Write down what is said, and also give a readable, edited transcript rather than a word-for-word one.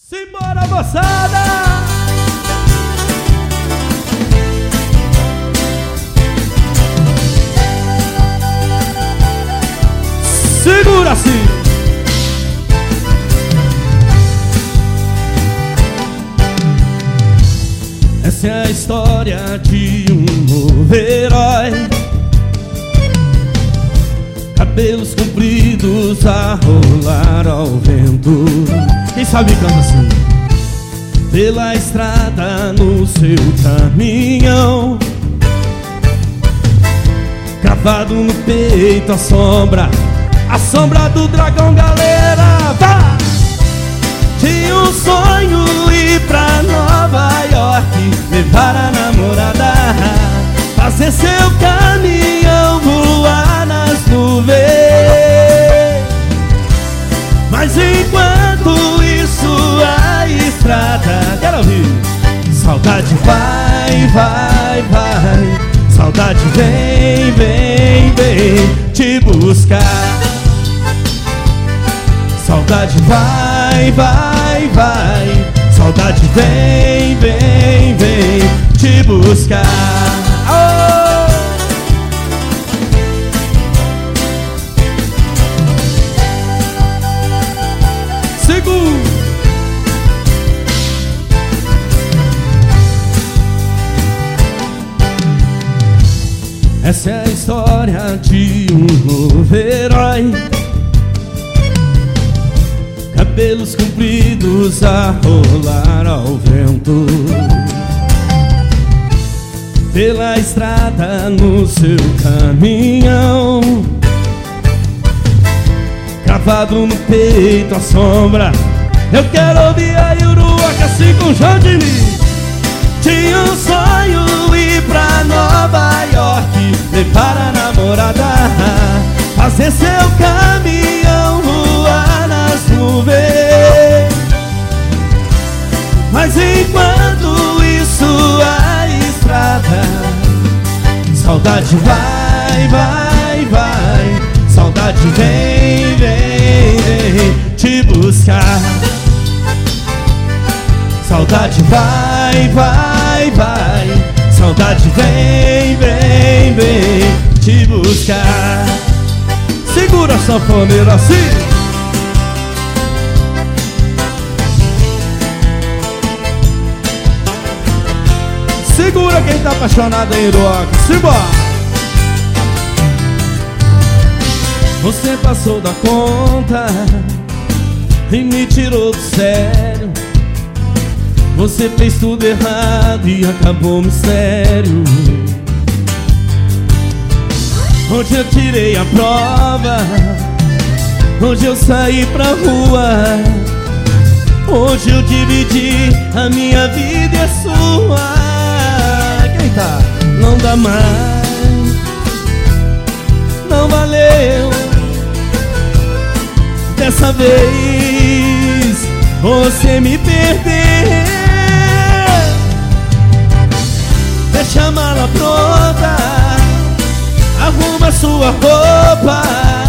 Simbora, moçada! Segura assim! Essa é a história de um novo herói, cabelos compridos a rolar ao vento. Quem sabe canta assim. Pela estrada no seu caminhão, cravado no peito a sombra do dragão, galera. Vá! Tinha um sonho ir pra Nova York, levar a namorada, fazer seu caminhão voar nas nuvens. Mas enquanto isso a estrada, quero ouvir. Saudade vai, vai, vai. Saudade vem, vem, vem te buscar. Saudade vai, vai, vai. Saudade vem, vem, vem te buscar. Oh! Segura. Essa é a história de um novo herói, cabelos compridos a rolar ao vento. Pela estrada no seu caminhão, cravado no peito a sombra. Eu quero ouvir a Iuruaca assim com Jandini. Tinha um sonho ir pra Nova York, levar a namorada, fazer seu caminhão voar nas nuvens. Mas enquanto isso a estrada, saudade vai, vai, vai. Saudade vem, vem, vem te buscar. Saudade vai, vai, vai. Saudade vem, vem, vem te buscar. Segura a sanfoneira assim. Segura quem tá apaixonado em rock. Simbora! Você passou da conta e me tirou do sério. Você fez tudo errado e acabou o mistério. Hoje eu tirei a prova, hoje eu saí pra rua, hoje eu dividi a minha vida e a sua. Quem tá? Não dá mais, não valeu. Dessa vez você me perdeu. Deixa a mala pronta, arruma sua roupa.